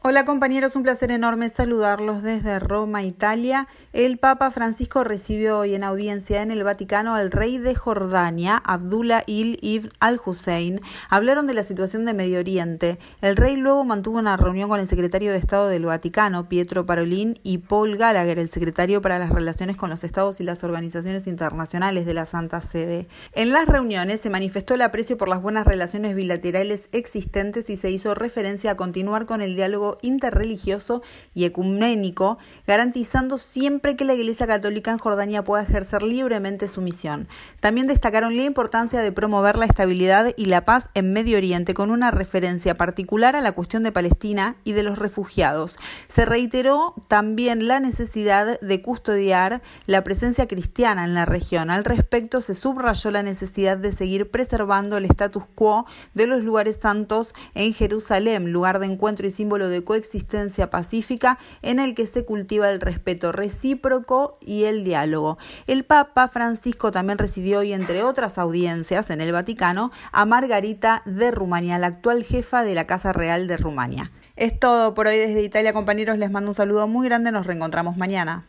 Hola compañeros, un placer enorme saludarlos desde Roma, Italia. El Papa Francisco recibió hoy en audiencia en el Vaticano al rey de Jordania, Abdullah ibn al-Hussein. Hablaron de la situación de Medio Oriente. El rey luego mantuvo una reunión con el secretario de Estado del Vaticano, Pietro Parolin, y Paul Gallagher, el secretario para las relaciones con los estados y las organizaciones internacionales de la Santa Sede. En las reuniones se manifestó el aprecio por las buenas relaciones bilaterales existentes y se hizo referencia a continuar con el diálogo interreligioso y ecuménico, garantizando siempre que la Iglesia Católica en Jordania pueda ejercer libremente su misión. También destacaron la importancia de promover la estabilidad y la paz en Medio Oriente, con una referencia particular a la cuestión de Palestina y de los refugiados. Se reiteró también la necesidad de custodiar la presencia cristiana en la región. Al respecto, se subrayó la necesidad de seguir preservando el status quo de los lugares santos en Jerusalén, lugar de encuentro y símbolo de coexistencia pacífica en el que se cultiva el respeto recíproco y el diálogo. El Papa Francisco también recibió hoy, entre otras audiencias en el Vaticano, a Margarita de Rumania, la actual jefa de la Casa Real de Rumania. Es todo por hoy desde Italia, compañeros. Les mando un saludo muy grande. Nos reencontramos mañana.